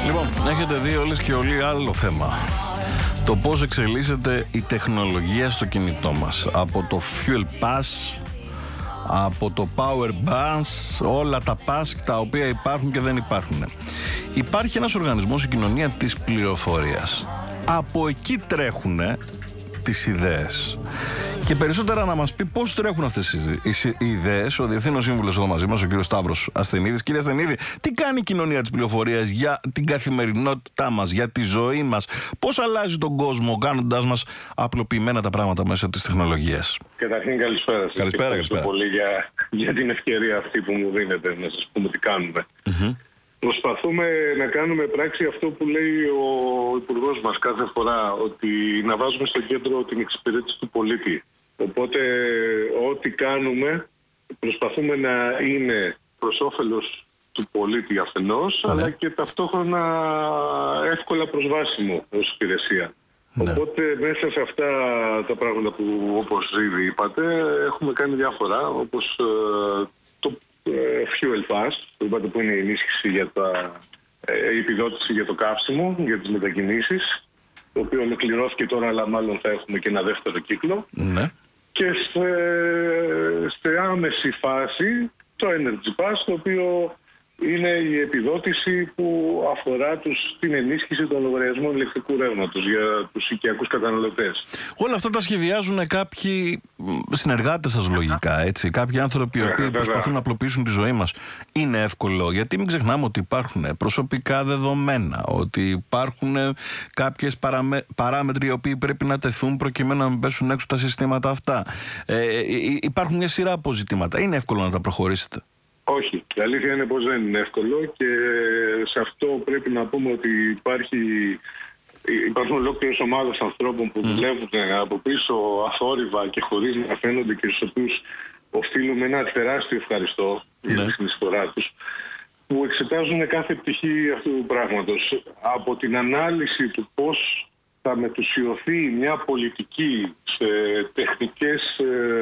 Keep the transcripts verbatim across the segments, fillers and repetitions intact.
Λοιπόν, έχετε δει όλες και όλοι άλλο θέμα. Το πώς εξελίσσεται η τεχνολογία στο κινητό μας. Από το Fuel Pass, από το Power Bands, όλα τα pass τα οποία υπάρχουν και δεν υπάρχουν. Υπάρχει ένας οργανισμός, η κοινωνία της πληροφορίας. Από εκεί τρέχουν τις ιδέες. Και περισσότερα να μας πει πώς τρέχουν αυτές οι ιδέες ο Διευθύνων Σύμβουλος εδώ μαζί μας, ο κύριος Σταύρος Ασθενίδης. Κύριε Ασθενίδη, τι κάνει η κοινωνία της πληροφορίας για την καθημερινότητά μας, για τη ζωή μας, πώς αλλάζει τον κόσμο κάνοντάς μας απλοποιημένα τα πράγματα μέσω της τεχνολογίας? Καταρχήν, καλησπέρα σας. Καλησπέρα, και καλησπέρα. πολύ για, για την ευκαιρία αυτή που μου δίνετε να σας πούμε τι κάνουμε. Mm-hmm. Προσπαθούμε να κάνουμε πράξη αυτό που λέει ο Υπουργός μας κάθε φορά, ότι να βάζουμε στο κέντρο την εξυπηρέτηση του πολίτη. Οπότε ό,τι κάνουμε προσπαθούμε να είναι προς όφελος του πολίτη αφενός, ναι. αλλά και ταυτόχρονα εύκολα προσβάσιμο ως υπηρεσία. Ναι. Οπότε μέσα σε αυτά τα πράγματα που, όπως ήδη είπατε, έχουμε κάνει διάφορα, όπως ε, το ε, Fuel Pass, που είπατε, που είναι η ενίσχυση για τα, ε, η επιδότηση για το καύσιμο, για τις μετακινήσεις, το οποίο ολοκληρώθηκε τώρα, αλλά μάλλον θα έχουμε και ένα δεύτερο κύκλο. Ναι. Και σε, σε άμεση φάση το Energy Pass, το οποίο είναι η επιδότηση που αφορά τους, την ενίσχυση των λογαριασμών ηλεκτρικού ρεύματος για τους οικιακούς καταναλωτές. Όλα αυτά τα σχεδιάζουν κάποιοι συνεργάτες σας λογικά, έτσι. Κάποιοι άνθρωποι οι οποίοι προσπαθούν να απλοποιήσουν τη ζωή μας. Είναι εύκολο, γιατί μην ξεχνάμε ότι υπάρχουν προσωπικά δεδομένα, ότι υπάρχουν κάποιες παραμε... παράμετροι οι οποίοι πρέπει να τεθούν προκειμένου να μην πέσουν έξω τα συστήματα αυτά. Ε, υπάρχουν μια σειρά από ζητήματα. Είναι εύκολο να τα προχωρήσετε? Όχι. Η αλήθεια είναι πως δεν είναι εύκολο και σε αυτό πρέπει να πούμε ότι υπάρχει, υπάρχουν ολόκληρες ομάδες ανθρώπων που mm. δουλεύουν από πίσω αθόρυβα και χωρίς να φαίνονται και στους οποίους οφείλουμε ένα τεράστιο ευχαριστώ mm. για τη συνεισφορά τους, που εξετάζουν κάθε πτυχή αυτού του πράγματος. Από την ανάλυση του πώς θα μετουσιωθεί μια πολιτική σε τεχνικές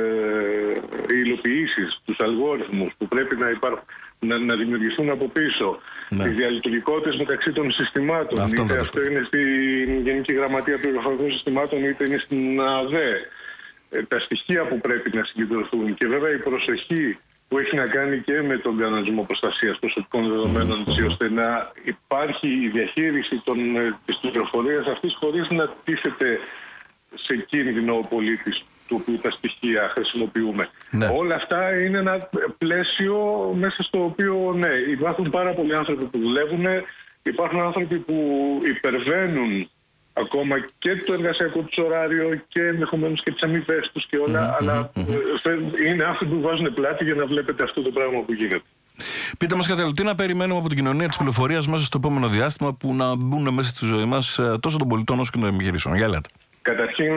ε, υλοποιήσεις, τους αλγόριθμους που πρέπει να, υπάρχουν, να, να δημιουργηθούν από πίσω, ναι. τις διαλειτουργικότητες μεταξύ των συστημάτων, αυτό είτε αυτό είναι στην Γενική Γραμματεία Πληροφορικών Συστημάτων, είτε είναι στην ΑΔΕ, ε, τα στοιχεία που πρέπει να συγκεντρωθούν και βέβαια η προσοχή που έχει να κάνει και με τον κανονισμό προστασίας προσωπικών δεδομένων, mm-hmm. ώστε να υπάρχει η διαχείριση των, της πληροφορίας αυτής χωρίς να τίθεται σε κίνδυνο ο πολίτης του οποίου τα στοιχεία χρησιμοποιούμε. Ναι. Όλα αυτά είναι ένα πλαίσιο μέσα στο οποίο, ναι, υπάρχουν πάρα πολλοί άνθρωποι που δουλεύουν, υπάρχουν άνθρωποι που υπερβαίνουν ακόμα και το εργασιακό τους ωράριο και ενδεχομένως και τις αμοιβές τους και όλα, mm-hmm, αλλά mm-hmm. είναι άνθρωποι που βάζουν πλάτη για να βλέπετε αυτό το πράγμα που γίνεται. Πείτε μας κάτι άλλο, τι να περιμένουμε από την κοινωνία της πληροφορίας μέσα στο επόμενο διάστημα που να μπουν μέσα στη ζωή μας τόσο των πολιτών όσο και των επιχειρήσεων? Για λέτε. Καταρχήν,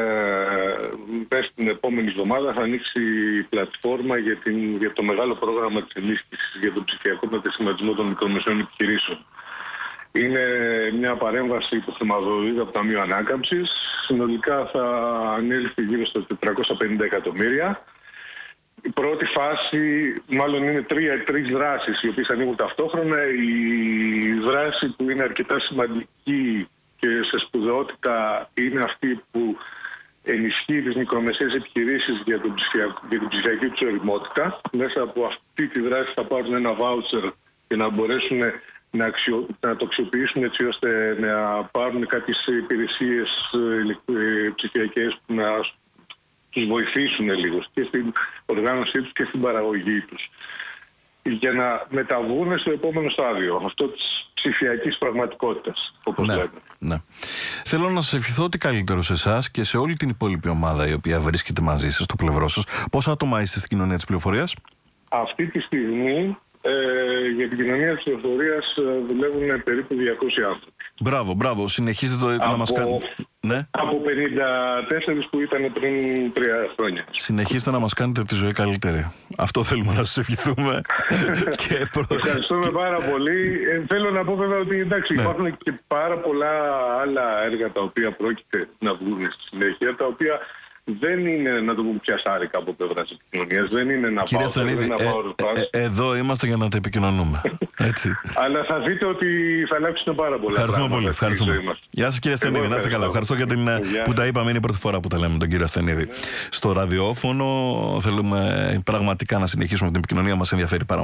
πες την επόμενη εβδομάδα θα ανοίξει η πλατφόρμα για, την, για το μεγάλο πρόγραμμα της ενίσχυσης για τον ψηφιακό μετασχηματισμό των μικρομεσαίων επιχειρήσεων. Είναι μια παρέμβαση που χρηματοδοτείται από το Ταμείο Ανάκαμψης. Συνολικά θα ανέλθει γύρω στα τετρακόσια πενήντα εκατομμύρια. Η πρώτη φάση, μάλλον είναι τρία, τρεις δράσεις οι οποίες ανοίγουν ταυτόχρονα. Η δράση που είναι αρκετά σημαντική και σε σπουδαιότητα είναι αυτή που ενισχύει τις μικρομεσαίες επιχειρήσεις για, τον ψηφιακό, για την ψηφιακή τους ωριμότητα. Μέσα από αυτή τη δράση θα πάρουν ένα βάουτσερ και να μπορέσουν να, αξιο... να το αξιοποιήσουν έτσι ώστε να πάρουν κάποιες υπηρεσίες ε, ψηφιακές που να τους βοηθήσουν λίγο και στην οργάνωσή τους και στην παραγωγή τους, για να μεταβούν στο επόμενο στάδιο, αυτό της ψηφιακής πραγματικότητας, όπως ναι, λέμε. Ναι. Θέλω να σας ευχηθώ ότι καλύτερο σε εσάς και σε όλη την υπόλοιπη ομάδα η οποία βρίσκεται μαζί σας, στο πλευρό σας. Πόσα άτομα είστε στην κοινωνία της πληροφορίας? Αυτή τη στιγμή ε, για την κοινωνία της πληροφορίας δουλεύουν περίπου διακόσιοι άνθρωποι. Μπράβο, μπράβο. Συνεχίζετε το, από, να μας κάνετε. Ναι. Από πενήντα τέσσερα που ήταν πριν τρία χρόνια. Συνεχίστε να μας κάνετε τη ζωή καλύτερη. Αυτό θέλουμε να σας ευχηθούμε. και προ... Ευχαριστούμε πάρα πολύ. Ε, θέλω να πω βέβαια ότι εντάξει, ναι. υπάρχουν και πάρα πολλά άλλα έργα τα οποία πρόκειται να βγουν στη συνέχεια, τα οποία δεν είναι, να το πούμε, πιασάρικα από πλευρά της επικοινωνίας. Δεν είναι ένα Κύριε Στανίδη, ε, ε, ε, εδώ είμαστε για να τα επικοινωνούμε. Έτσι. Αλλά θα δείτε ότι θα αλλάξουν πάρα πολλά. Ευχαριστούμε πολύ. Ευχαριστούμε. Γεια σας, κύριε Στανίδη, να είστε καλά. Ευχαριστώ για την yeah. που τα είπαμε. Είναι η πρώτη φορά που τα λέμε τον κύριο Στανίδη. Yeah. Στο ραδιόφωνο θέλουμε πραγματικά να συνεχίσουμε την επικοινωνία. Μας ενδιαφέρει πάρα